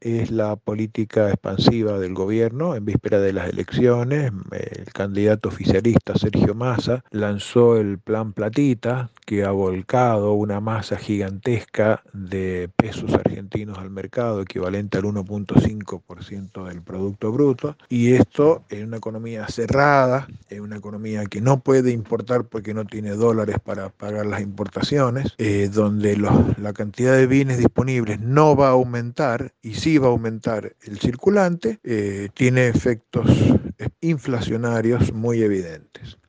es la política expansiva del gobierno. En víspera de las elecciones, el candidato oficialista Sergio Massa lanzó el Plan Platita, que ha volcado una masa gigantesca de pesos argentinos al mercado, equivalente al 1,5% del Producto Bruto, y esto en una economía cerrada, en una economía que no puede importar porque no tiene dólares para pagar las importaciones, donde la cantidad de bienes disponibles no va a aumentar y sí va a aumentar el circulante, tiene efectos inflacionarios muy evidentes.